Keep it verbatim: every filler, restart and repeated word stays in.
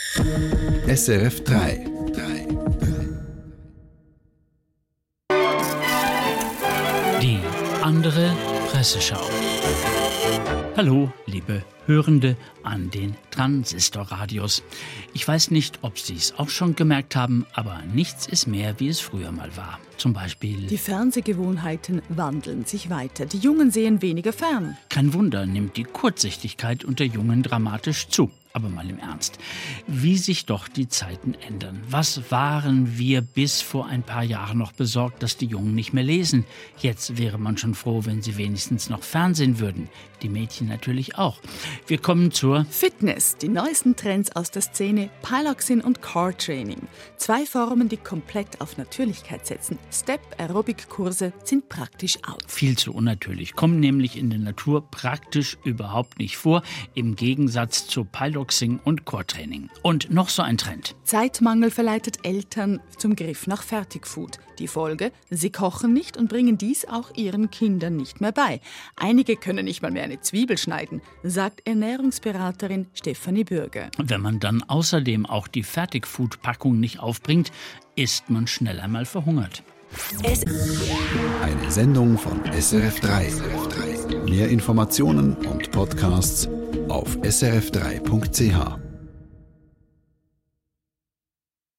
S R F drei. Die andere Presseschau. Hallo, liebe Hörende an den Transistorradios. Ich weiß nicht, ob Sie es auch schon gemerkt haben, aber nichts ist mehr, wie es früher mal war. Zum Beispiel: Die Fernsehgewohnheiten wandeln sich weiter. Die Jungen sehen weniger fern. Kein Wunder, nimmt die Kurzsichtigkeit unter Jungen dramatisch zu. Aber mal im Ernst, wie sich doch die Zeiten ändern. Was waren wir bis vor ein paar Jahren noch besorgt, dass die Jungen nicht mehr lesen? Jetzt wäre man schon froh, wenn sie wenigstens noch Fernsehen würden. Die Mädchen natürlich auch. Wir kommen zur Fitness, die neuesten Trends aus der Szene, Piloxing und Core Training. Zwei Formen, die komplett auf Natürlichkeit setzen. Step-Aerobic-Kurse sind praktisch out. Viel zu unnatürlich, kommen nämlich in der Natur praktisch überhaupt nicht vor, im Gegensatz zu Piloxing und Core-Training. Und noch so ein Trend. Zeitmangel verleitet Eltern zum Griff nach Fertigfood. Die Folge: Sie kochen nicht und bringen dies auch ihren Kindern nicht mehr bei. Einige können nicht mal mehr eine Zwiebel schneiden, sagt Ernährungsberaterin Stefanie Bürger. Wenn man dann außerdem auch die Fertigfood-Packung nicht aufbringt, ist man schnell einmal verhungert. Eine Sendung von S R F drei. Mehr Informationen und Podcasts auf s r f drei punkt c h.